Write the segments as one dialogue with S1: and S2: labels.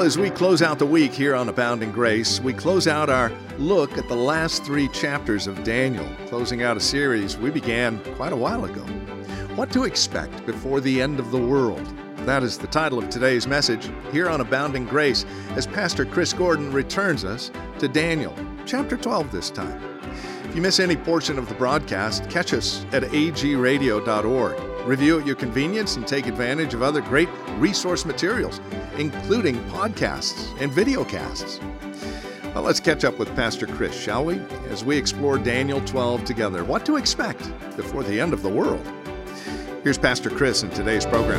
S1: as we close out the week here on Abounding Grace, we close out our look at the last 3 chapters of Daniel, closing out a series we began quite a while ago. What to expect before the end of the world? That is the title of today's message here on Abounding Grace as Pastor Chris Gordon returns us to Daniel, chapter 12 this time. If you miss any portion of the broadcast, catch us at agradio.org. Review at your convenience and take advantage of other great resource materials, including podcasts and videocasts. Well, let's catch up with Pastor Chris, shall we? As we explore Daniel 12 together. What to expect before the end of the world? Here's Pastor Chris in today's program.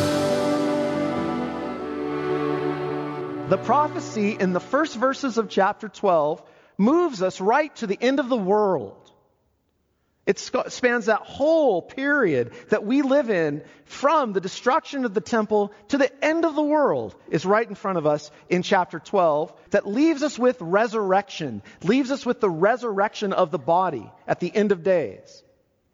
S2: The prophecy in the first verses of chapter 12 moves us right to the end of the world. It spans that whole period that we live in from the destruction of the temple to the end of the world is right in front of us in chapter 12 that leaves us with resurrection, leaves us with the resurrection of the body at the end of days.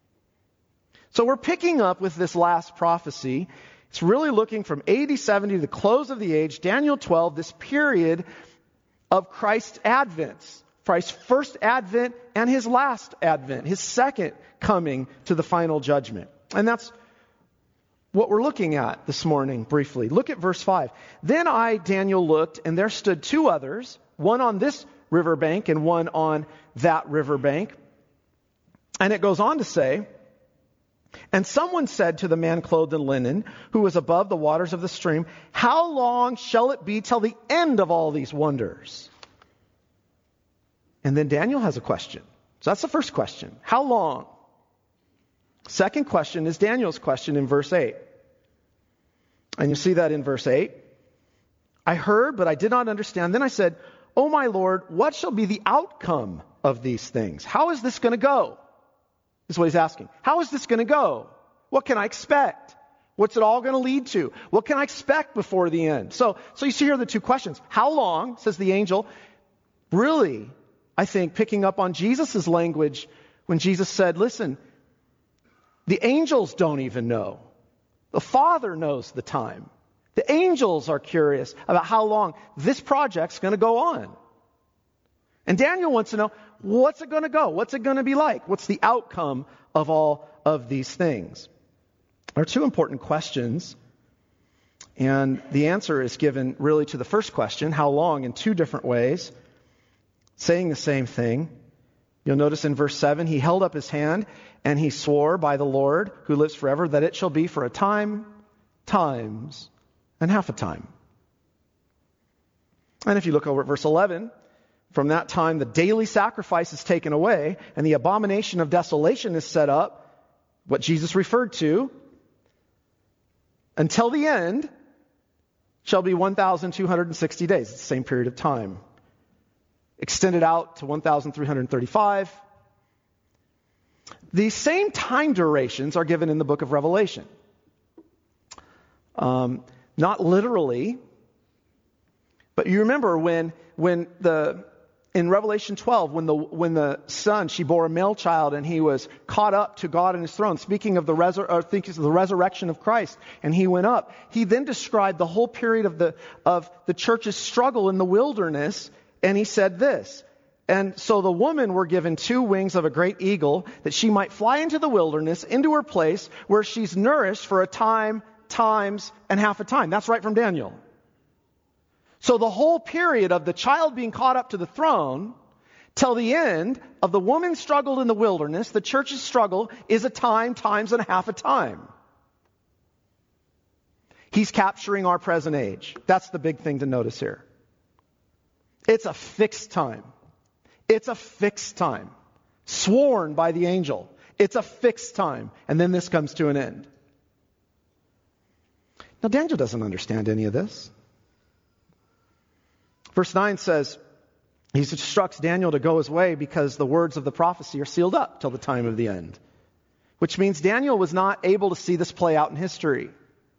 S2: So we're picking up with this last prophecy. It's really looking from AD 70 to the close of the age, Daniel 12, this period of Christ's advent. Christ's first advent and his last advent, his second coming to the final judgment. And that's what we're looking at this morning briefly. Look at verse 5. Then I, Daniel, looked, and there stood 2 others, one on this riverbank and one on that riverbank. And it goes on to say, and someone said to the man clothed in linen, who was above the waters of the stream, how long shall it be till the end of all these wonders? And then Daniel has a question. So that's the first question. How long? Second question is Daniel's question in verse 8. And you see that in verse 8. I heard, but I did not understand. Then I said, O my Lord, what shall be the outcome of these things? How is this going to go? This is what he's asking. How is this going to go? What can I expect? What's it all going to lead to? What can I expect before the end? So you see here the 2 questions. How long, says the angel, really, I think, picking up on Jesus' language when Jesus said, listen, the angels don't even know. The Father knows the time. The angels are curious about how long this project's going to go on. And Daniel wants to know, what's it going to go? What's it going to be like? What's the outcome of all of these things? There are 2 important questions. And the answer is given really to the first question, how long, in 2 different ways, saying the same thing. You'll notice in verse 7, he held up his hand and he swore by the Lord who lives forever that it shall be for a time, times, and half a time. And if you look over at verse 11, from that time the daily sacrifice is taken away and the abomination of desolation is set up, what Jesus referred to, until the end shall be 1,260 days. It's the same period of time. Extended out to 1,335. The same time durations are given in the book of Revelation. Not literally, but you remember when in Revelation 12, when the son, she bore a male child and he was caught up to God and his throne, speaking of the resurrection of Christ, and he went up. He then described the whole period of the church's struggle in the wilderness. And he said this, and so the woman were given 2 wings of a great eagle that she might fly into the wilderness, into her place where she's nourished for a time, times, and half a time. That's right from Daniel. So the whole period of the child being caught up to the throne till the end of the woman's struggle in the wilderness, the church's struggle, is a time, times, and a half a time. He's capturing our present age. That's the big thing to notice here. It's a fixed time. It's a fixed time. Sworn by the angel. It's a fixed time. And then this comes to an end. Now, Daniel doesn't understand any of this. Verse 9 says, he instructs Daniel to go his way because the words of the prophecy are sealed up till the time of the end. Which means Daniel was not able to see this play out in history.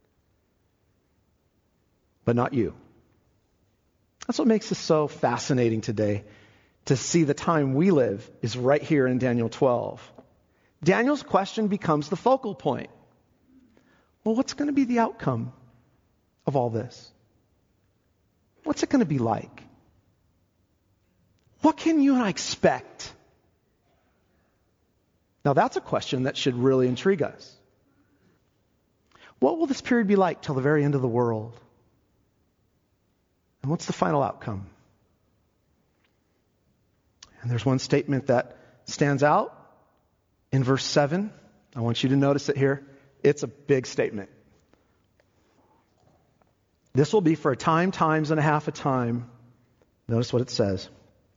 S2: But not you. That's what makes this so fascinating today, to see the time we live is right here in Daniel 12. Daniel's question becomes the focal point. Well, what's going to be the outcome of all this? What's it going to be like? What can you and I expect? Now that's a question that should really intrigue us. What will this period be like till the very end of the world? And what's the final outcome? And there's one statement that stands out in verse 7. I want you to notice it here. It's a big statement. This will be for a time, times and a half a time. Notice what it says.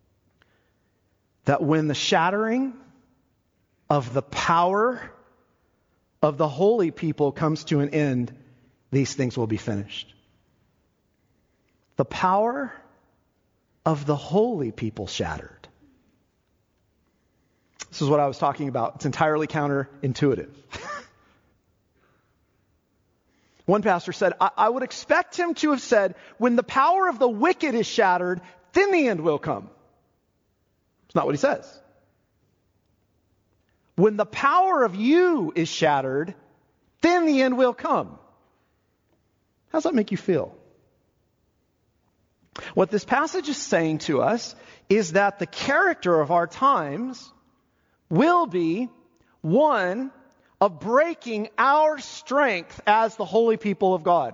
S2: That when the shattering of the power of the holy people comes to an end, these things will be finished. The power of the holy people shattered. This is what I was talking about. It's entirely counterintuitive. One pastor said, I would expect him to have said, when the power of the wicked is shattered, then the end will come. It's not what he says. When the power of you is shattered, then the end will come. How does that make you feel? What this passage is saying to us is that the character of our times will be one of breaking our strength as the holy people of God.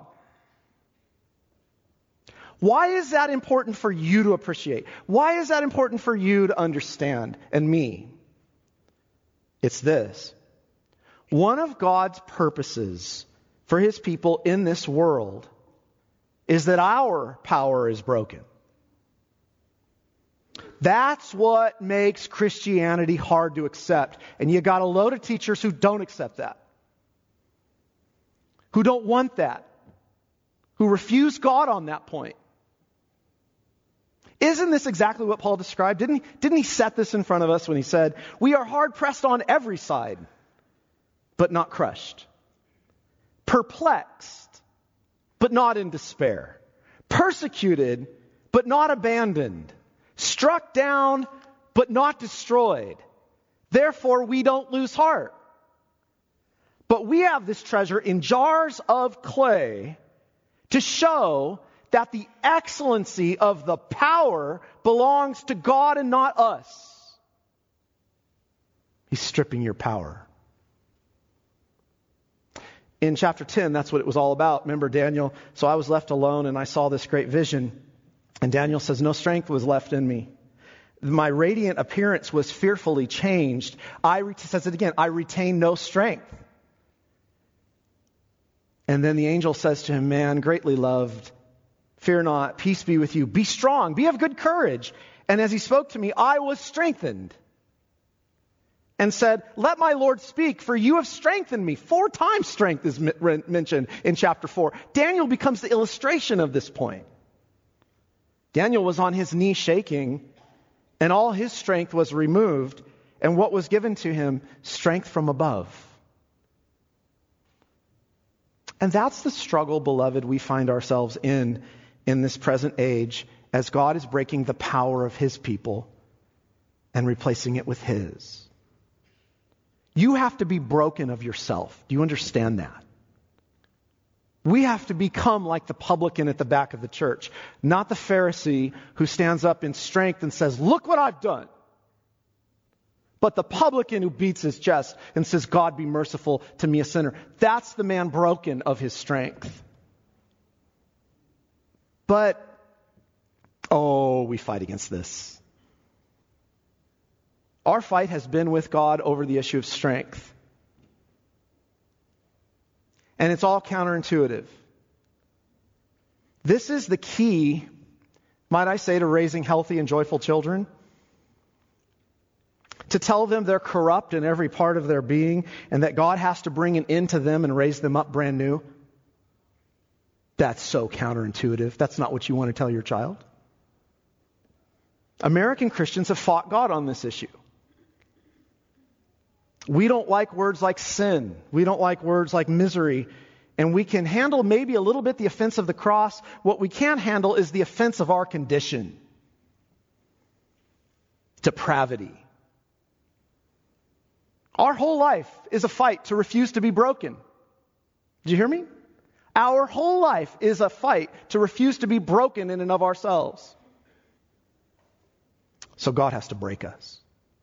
S2: Why is that important for you to appreciate? Why is that important for you to understand, and me? It's this. One of God's purposes for His people in this world is that our power is broken. That's what makes Christianity hard to accept. And you got a load of teachers who don't accept that. Who don't want that. Who refuse God on that point. Isn't this exactly what Paul described? Didn't he set this in front of us when he said, we are hard pressed on every side, but not crushed. Perplexed, but not in despair. Persecuted, but not abandoned. Struck down, but not destroyed. Therefore, we don't lose heart. But we have this treasure in jars of clay to show that the excellency of the power belongs to God and not us. He's stripping your power. In chapter 10, that's what it was all about. Remember Daniel? So I was left alone and I saw this great vision. And Daniel says, no strength was left in me. My radiant appearance was fearfully changed. Says it again, I retain no strength. And then the angel says to him, man, greatly loved, fear not, peace be with you. Be strong, be of good courage. And as he spoke to me, I was strengthened. And said, let my Lord speak, for you have strengthened me. 4 times strength is mentioned in chapter 4. Daniel becomes the illustration of this point. Daniel was on his knee shaking, and all his strength was removed, and what was given to him? Strength from above. And that's the struggle, beloved, we find ourselves in this present age, as God is breaking the power of His people and replacing it with His. You have to be broken of yourself. Do you understand that? We have to become like the publican at the back of the church, not the Pharisee who stands up in strength and says, look what I've done. But the publican who beats his chest and says, God be merciful to me, a sinner. That's the man broken of his strength. But, we fight against this. Our fight has been with God over the issue of strength. And it's all counterintuitive. This is the key, might I say, to raising healthy and joyful children. To tell them they're corrupt in every part of their being and that God has to bring an end to them and raise them up brand new. That's so counterintuitive. That's not what you want to tell your child. American Christians have fought God on this issue. We don't like words like sin. We don't like words like misery. And we can handle maybe a little bit the offense of the cross. What we can't handle is the offense of our condition. Depravity. Our whole life is a fight to refuse to be broken. Did you hear me? Our whole life is a fight to refuse to be broken in and of ourselves. So God has to break us,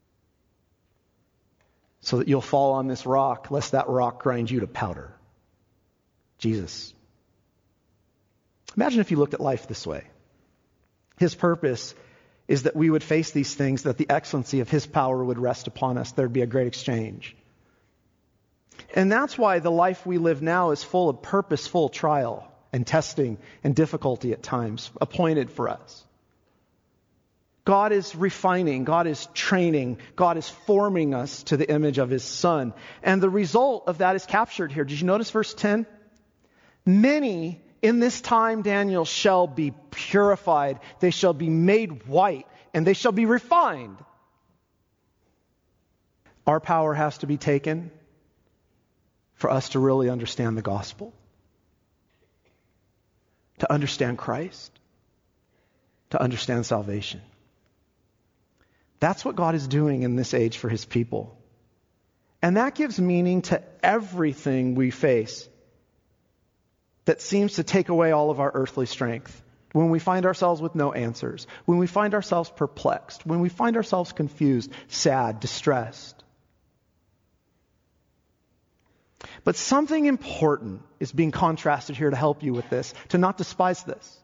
S2: so that you'll fall on this rock, lest that rock grind you to powder. Jesus. Imagine if you looked at life this way. His purpose is that we would face these things, that the excellency of His power would rest upon us. There'd be a great exchange. And that's why the life we live now is full of purposeful trial and testing and difficulty at times, appointed for us. God is refining, God is training, God is forming us to the image of His Son. And the result of that is captured here. Did you notice verse 10? Many in this time, Daniel, shall be purified. They shall be made white, and they shall be refined. Our power has to be taken for us to really understand the gospel, to understand Christ, to understand salvation. That's what God is doing in this age for His people. And that gives meaning to everything we face that seems to take away all of our earthly strength. When we find ourselves with no answers, when we find ourselves perplexed, when we find ourselves confused, sad, distressed. But something important is being contrasted here to help you with this, to not despise this.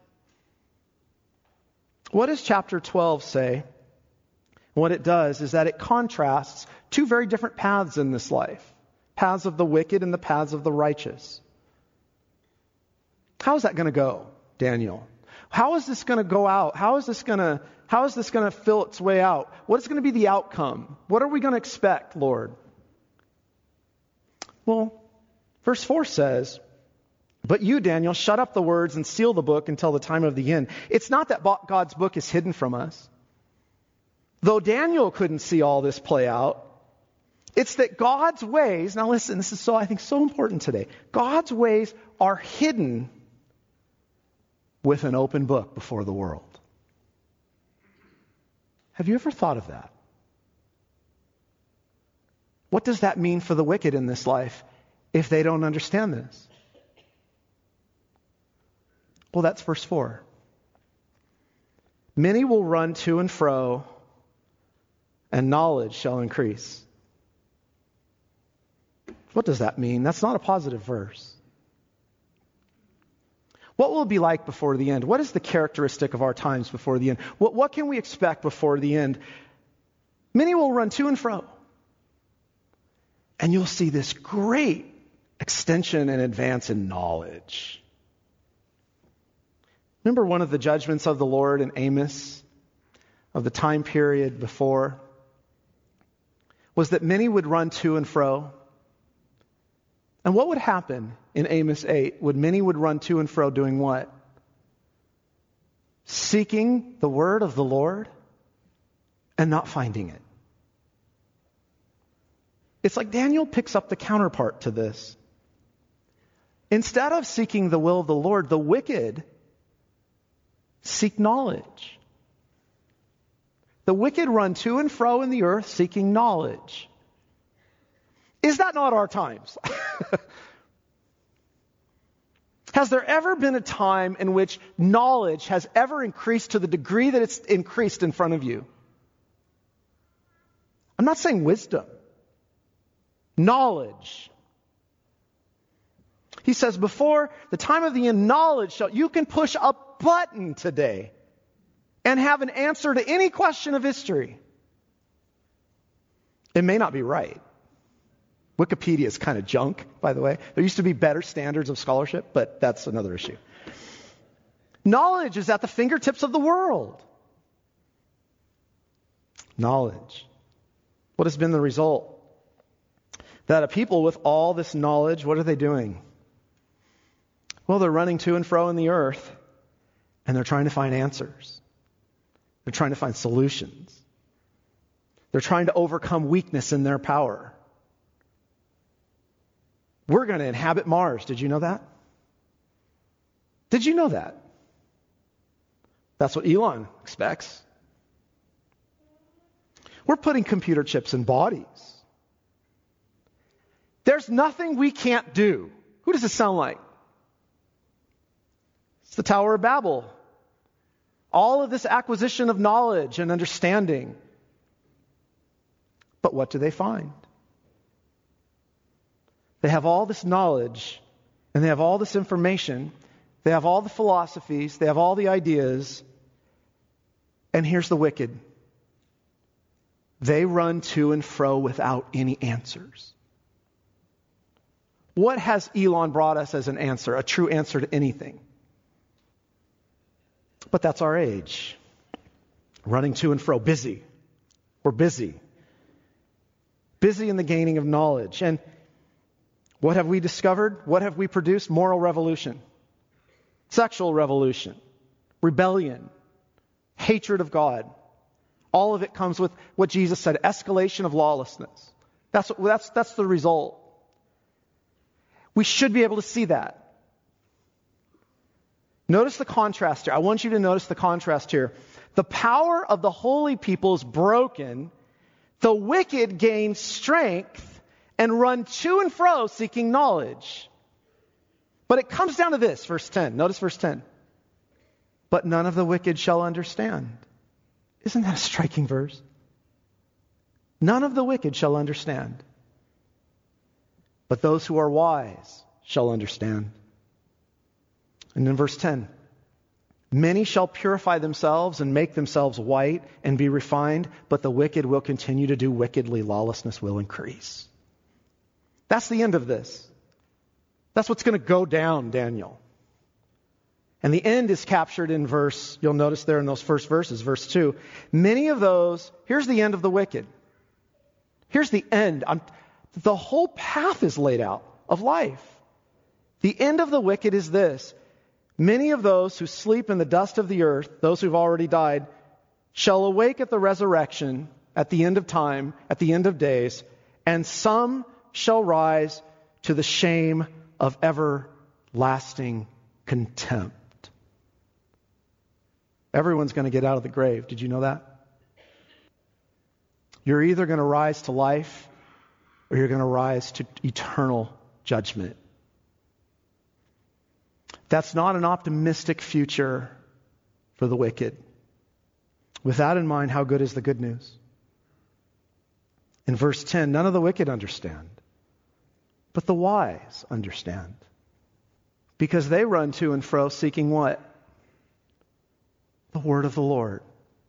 S2: What does chapter 12 say? What it does is that it contrasts two very different paths in this life. Paths of the wicked and the paths of the righteous. How is that going to go, Daniel? How is this going to go out? How is this going to fill its way out? What is going to be the outcome? What are we going to expect, Lord? Well, verse 4 says, "But you, Daniel, shut up the words and seal the book until the time of the end." It's not that God's book is hidden from us. Though Daniel couldn't see all this play out, it's that God's ways, now listen, this is I think so important today. God's ways are hidden with an open book before the world. Have you ever thought of that? What does that mean for the wicked in this life if they don't understand this? Well, that's verse 4. Many will run to and fro, and knowledge shall increase. What does that mean? That's not a positive verse. What will it be like before the end? What is the characteristic of our times before the end? What can we expect before the end? Many will run to and fro. And you'll see this great extension and advance in knowledge. Remember one of the judgments of the Lord in Amos, of the time period before, was that many would run to and fro. And what would happen in Amos 8? Many would run to and fro doing what? Seeking the word of the Lord and not finding it. It's like Daniel picks up the counterpart to this. Instead of seeking the will of the Lord, the wicked seek knowledge. The wicked run to and fro in the earth seeking knowledge. Is that not our times? Has there ever been a time in which knowledge has ever increased to the degree that it's increased in front of you? I'm not saying wisdom. Knowledge. He says, before the time of the end, knowledge you can push a button today and have an answer to any question of history. It may not be right. Wikipedia is kind of junk, by the way. There used to be better standards of scholarship, but that's another issue. Knowledge is at the fingertips of the world. Knowledge. What has been the result? That a people with all this knowledge, what are they doing? Well, they're running to and fro in the earth, and they're trying to find answers. They're trying to find solutions. They're trying to overcome weakness in their power. We're going to inhabit Mars. Did you know that? Did you know that? That's what Elon expects. We're putting computer chips in bodies. There's nothing we can't do. Who does it sound like? the Tower of Babel. All of this acquisition of knowledge and understanding. But what do they find? They have all this knowledge and they have all this information. They have all the philosophies. They have all the ideas. And here's the wicked. They run to and fro without any answers. What has Elon brought us as an answer, a true answer to anything? But that's our age. Running to and fro, busy. We're busy. Busy in the gaining of knowledge. And what have we discovered? What have we produced? Moral revolution. Sexual revolution. Rebellion. Hatred of God. All of it comes with what Jesus said, escalation of lawlessness. That's the result. We should be able to see that. Notice the contrast here. I want you to notice the contrast here. The power of the holy people is broken. The wicked gain strength and run to and fro seeking knowledge. But it comes down to this, verse 10. Notice verse 10. But none of the wicked shall understand. Isn't that a striking verse? None of the wicked shall understand. But those who are wise shall understand. And in verse 10, many shall purify themselves and make themselves white and be refined, but the wicked will continue to do wickedly. Lawlessness will increase. That's the end of this. That's what's going to go down, Daniel. And the end is captured in verse, you'll notice there in those first verses, verse 2. Many of those, here's the end of the wicked. Here's the end. The whole path is laid out of life. The end of the wicked is this. Many of those who sleep in the dust of the earth, those who've already died, shall awake at the resurrection, at the end of time, at the end of days, and some shall rise to the shame of everlasting contempt. Everyone's going to get out of the grave. Did you know that? You're either going to rise to life or you're going to rise to eternal judgment. That's not an optimistic future for the wicked. With that in mind, how good is the good news? In verse 10, none of the wicked understand, but the wise understand. Because they run to and fro seeking what? The word of the Lord.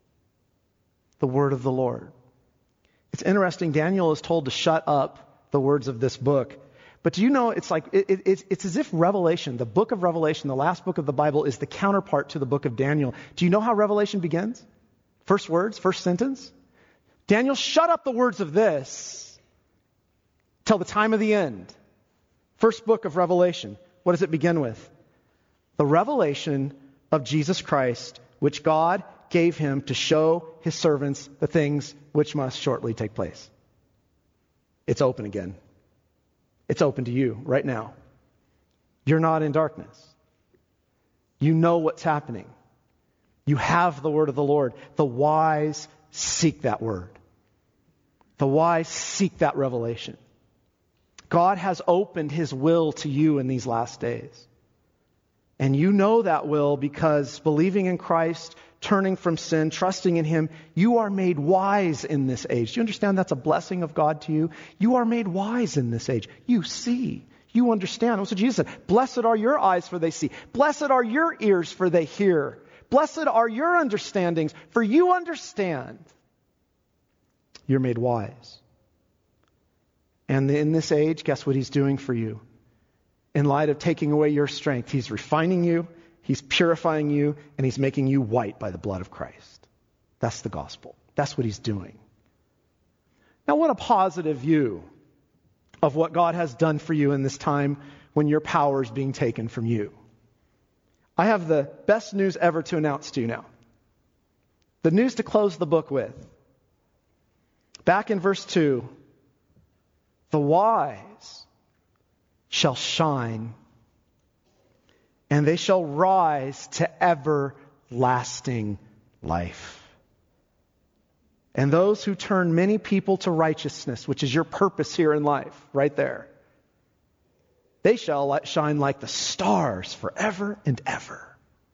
S2: The word of the Lord. It's interesting, Daniel is told to shut up the words of this book. But do you know, it's like, it's as if Revelation, the book of Revelation, the last book of the Bible, is the counterpart to the book of Daniel. Do you know how Revelation begins? First words, first sentence. Daniel, shut up the words of this till the time of the end. First book of Revelation. What does it begin with? The revelation of Jesus Christ, which God gave him to show his servants the things which must shortly take place. It's open again. It's open to you right now. You're not in darkness. You know what's happening. You have the word of the Lord. The wise seek that word. The wise seek that revelation. God has opened his will to you in these last days. And you know that will because believing in Christ, turning from sin, trusting in him, you are made wise in this age. Do you understand that's a blessing of God to you? You are made wise in this age. You see. You understand. That's what Jesus said. Blessed are your eyes for they see. Blessed are your ears for they hear. Blessed are your understandings for you understand. You're made wise. And in this age, guess what he's doing for you? In light of taking away your strength, he's refining you, he's purifying you, and he's making you white by the blood of Christ. That's the gospel. That's what he's doing. Now, what a positive view of what God has done for you in this time when your power is being taken from you. I have the best news ever to announce to you now. The news to close the book with. Back in verse 2, the wise shall shine, and they shall rise to everlasting life. And those who turn many people to righteousness, which is your purpose here in life, right there, they shall shine like the stars forever and ever.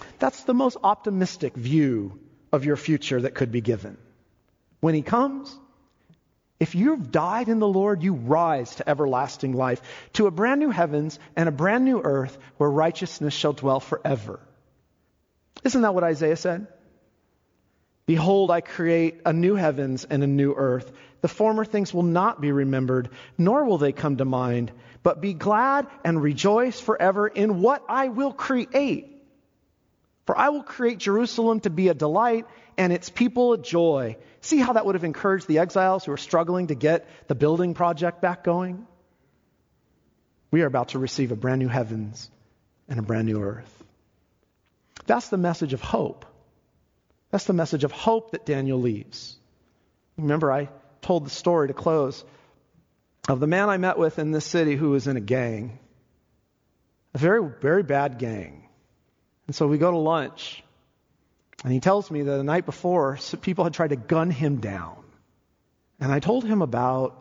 S2: That's the most optimistic view of your future that could be given. When he comes, if you've died in the Lord, you rise to everlasting life, to a brand new heavens and a brand new earth where righteousness shall dwell forever. Isn't that what Isaiah said? Behold, I create a new heavens and a new earth. The former things will not be remembered, nor will they come to mind. But be glad and rejoice forever in what I will create. For I will create Jerusalem to be a delight and its people a joy. See how that would have encouraged the exiles who are struggling to get the building project back going? We are about to receive a brand new heavens and a brand new earth. That's the message of hope. That's the message of hope that Daniel leaves. Remember, I told the story to close of the man I met with in this city who was in a gang. A very, very bad gang. And so we go to lunch, and he tells me that the night before, some people had tried to gun him down. And I told him about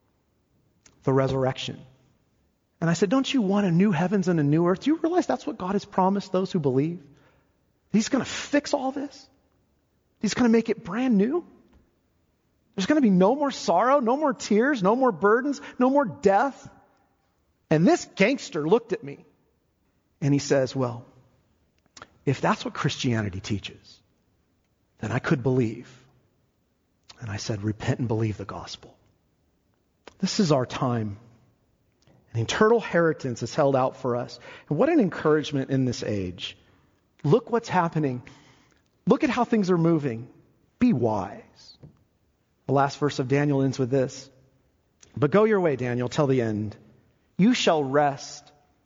S2: the resurrection. And I said, don't you want a new heavens and a new earth? Do you realize that's what God has promised those who believe? He's going to fix all this. He's going to make it brand new. There's going to be no more sorrow, no more tears, no more burdens, no more death. And this gangster looked at me and he says, well, if that's what Christianity teaches, then I could believe. And I said, repent and believe the gospel. This is our time. An eternal inheritance is held out for us. And what an encouragement in this age. Look what's happening. Look at how things are moving. Be wise. The last verse of Daniel ends with this. But go your way, Daniel, till the end. You shall rest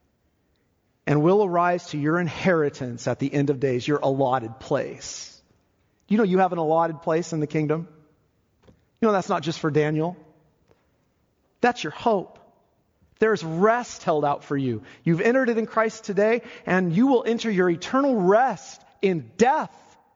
S2: and will arise to your inheritance at the end of days, your allotted place. You know you have an allotted place in the kingdom? You know that's not just for Daniel. That's your hope. There's rest held out for you. You've entered it in Christ today, and you will enter your eternal rest in death.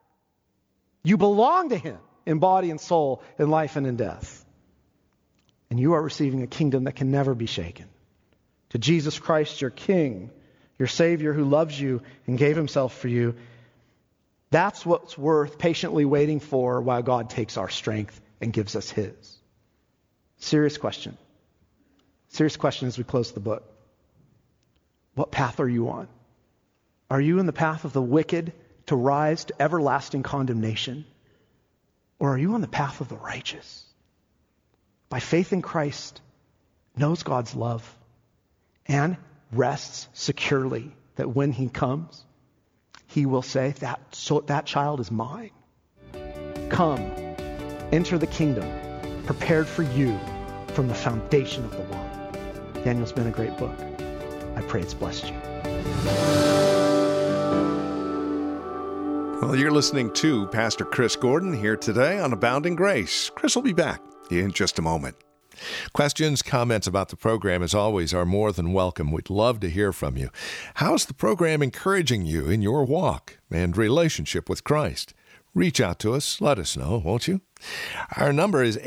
S2: You belong to Him in body and soul, in life and in death. And you are receiving a kingdom that can never be shaken. To Jesus Christ, your King, your Savior who loves you and gave Himself for you. That's what's worth patiently waiting for while God takes our strength and gives us His. Serious question. Serious question as we close the book. What path are you on? Are you in the path of the wicked to rise to everlasting condemnation? Or are you on the path of the righteous? By faith in Christ, knows God's love and rests securely that when He comes, He will say, that child is mine. Come, enter the kingdom prepared for you from the foundation of the world. Daniel's been a great book. I pray it's blessed you.
S1: Well, you're listening to Pastor Chris Gordon here today on Abounding Grace. Chris will be back in just a moment. Questions, comments about the program, as always, are more than welcome. We'd love to hear from you. How's the program encouraging you in your walk and relationship with Christ? Reach out to us. Let us know, won't you? Our number is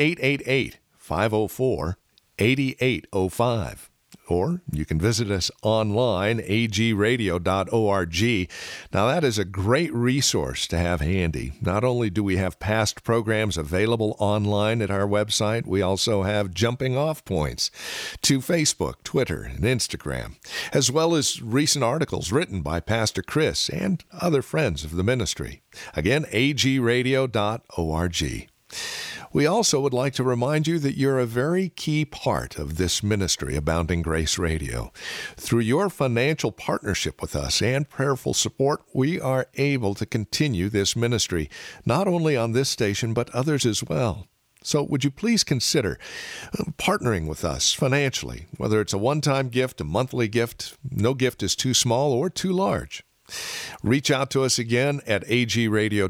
S1: 888-504-8805. Or you can visit us online, agradio.org. Now, that is a great resource to have handy. Not only do we have past programs available online at our website, we also have jumping off points to Facebook, Twitter, and Instagram, as well as recent articles written by Pastor Chris and other friends of the ministry. Again, agradio.org. We also would like to remind you that you're a very key part of this ministry, Abounding Grace Radio. Through your financial partnership with us and prayerful support, we are able to continue this ministry, not only on this station, but others as well. So would you please consider partnering with us financially, whether it's a one-time gift, a monthly gift. No gift is too small or too large. Reach out to us again at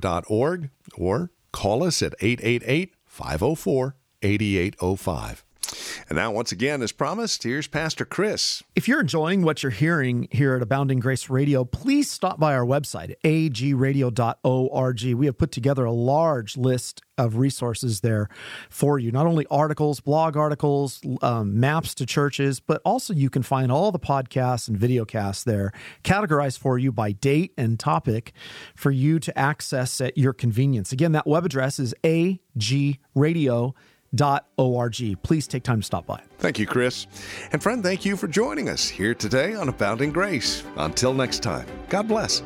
S1: agradio.org or call us at 888-504-8805. And now, once again, as promised, here's Pastor Chris.
S3: If you're enjoying what you're hearing here at Abounding Grace Radio, please stop by our website at agradio.org. We have put together a large list of resources there for you. Not only articles, blog articles, maps to churches, but also you can find all the podcasts and videocasts there, categorized for you by date and topic for you to access at your convenience. Again, that web address is agradio.org. Please take time to stop by.
S1: Thank you, Chris. And friend, thank you for joining us here today on Abounding Grace. Until next time, God bless.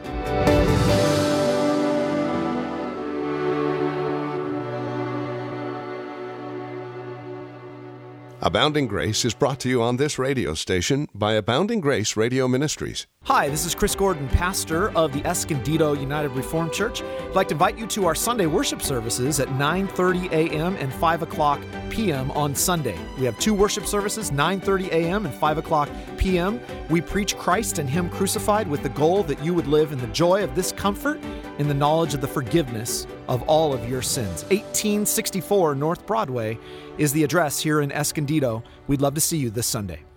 S1: Abounding Grace is brought to you on this radio station by Abounding Grace Radio Ministries.
S3: Hi, this is Chris Gordon, pastor of the Escondido United Reformed Church. I'd like to invite you to our Sunday worship services at 9:30 a.m. and 5 o'clock p.m. on Sunday. We have two worship services, 9:30 a.m. and 5 o'clock p.m. We preach Christ and Him crucified with the goal that you would live in the joy of this comfort, in the knowledge of the forgiveness of all of your sins. 1864 North Broadway is the address here in Escondido. We'd love to see you this Sunday.